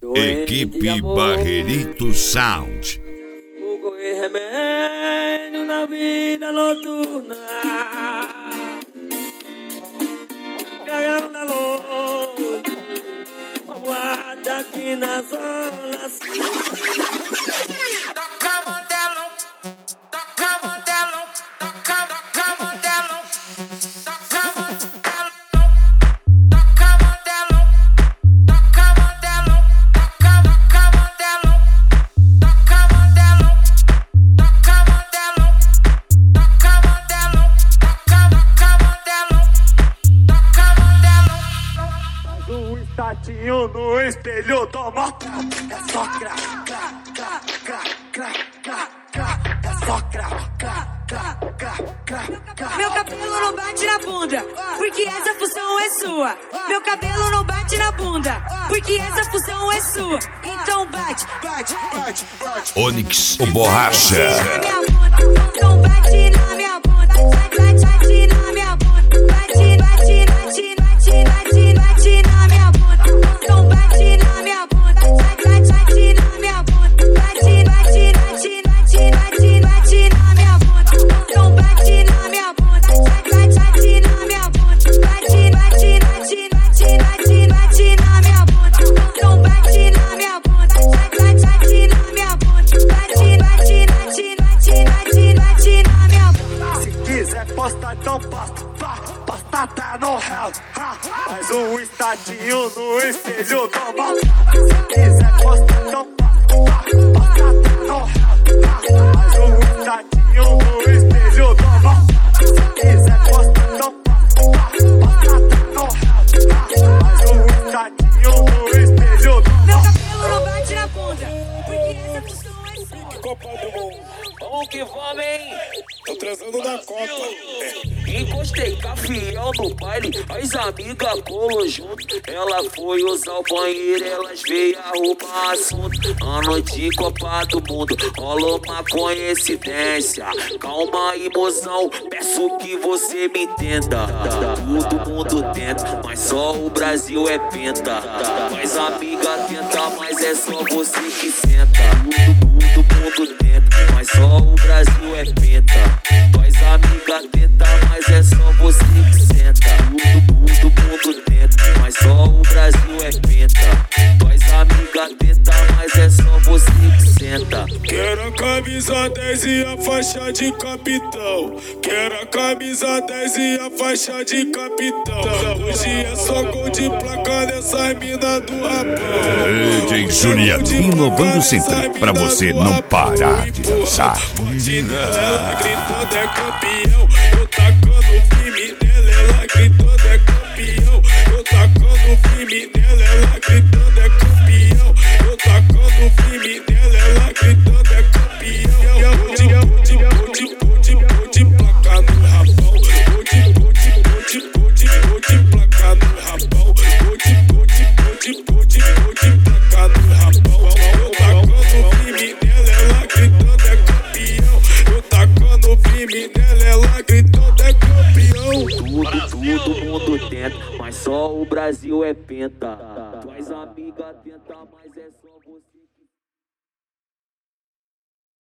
Equipe Barrerito Sound. O correr remédio na vida noturna, caião da noite, guarda aqui na zona sul. Tatinho no espelho do motel, é só crá, crá, crá, crá, crá, crá, crá, é só crá, crá, crá, crá, crá, crá. Meu cabelo não bate na bunda, porque essa função é sua. Meu cabelo não bate na bunda, porque essa função é sua. Então bate, bate, bate, bate. Onyx, o borracha. Então bate na minha bunda, bate, bate na minha bunda, bate, bate, bate, bate, bate, bate na minha bunda. Então bate na minha bunda, bate, bate na minha bunda, bate, bate, bate, bate, bate, bate na minha bunda. Então bate na minha bunda, bate, bate na minha bunda, bate, bate, bate, bate, bate, bate na minha bunda. Então bate na minha bunda, bate, bate na minha bunda, bate, bate, bate, bate, bate, bate na minha bunda. Se quiser postar, então posta, posta tá no réu. Faz um estadinho no espelho do motel. Se quiser postar, então posta tá no réu. Faz um estadinho no espelho do motel. Se quiser postar, então posta tá no réu. Faz um estadinho no espelho do Meu motel. cabelo não bate na bunda, porque essa função é sua. Copa do Mundo. Vamos que vamos, hein? Tô transando na Copa. Encostei com a fiel no baile, as amigas colou junto. Ela foi usar o banheiro, elas veio arrumar assunto. Ano de Copa do Mundo, rolou uma coincidência. Calma aí, mozão, peço que você me entenda. Todo mundo tenta, mas só o Brasil é penta. Mas amiga tenta, mas é só você que senta. Todo mundo tenta, mas só o Brasil é penta. Mas amiga tenta, mas é só você que senta. Todo mundo tenta, mas só o Brasil é penta. Mas amiga tenta, mas é só você que senta. Quero a camisa 10 e a faixa de capitão. Quero a camisa 10 e a faixa de capitão. Hoje é só gol de placa nessa mina do rapão. DJ Juliano, inovando sempre pra você não parar de dançar. Ela gritando é campeão. Eu tacando firme nela, ela gritando é campeão. Eu tacando firme nela, ela gritando é campeão. Eu tacando firme nela, ela gritando é campeão. Pode placar no rapão. Pode placar no rapão. Pode placar no rapão. Eu tacando firme nela, ela gritando é campeão. Eu tacando firme nela, ela gritando é campeão. Todo mundo tenta, mas só o Brasil é penta. Tuas amigas tentam, mas é só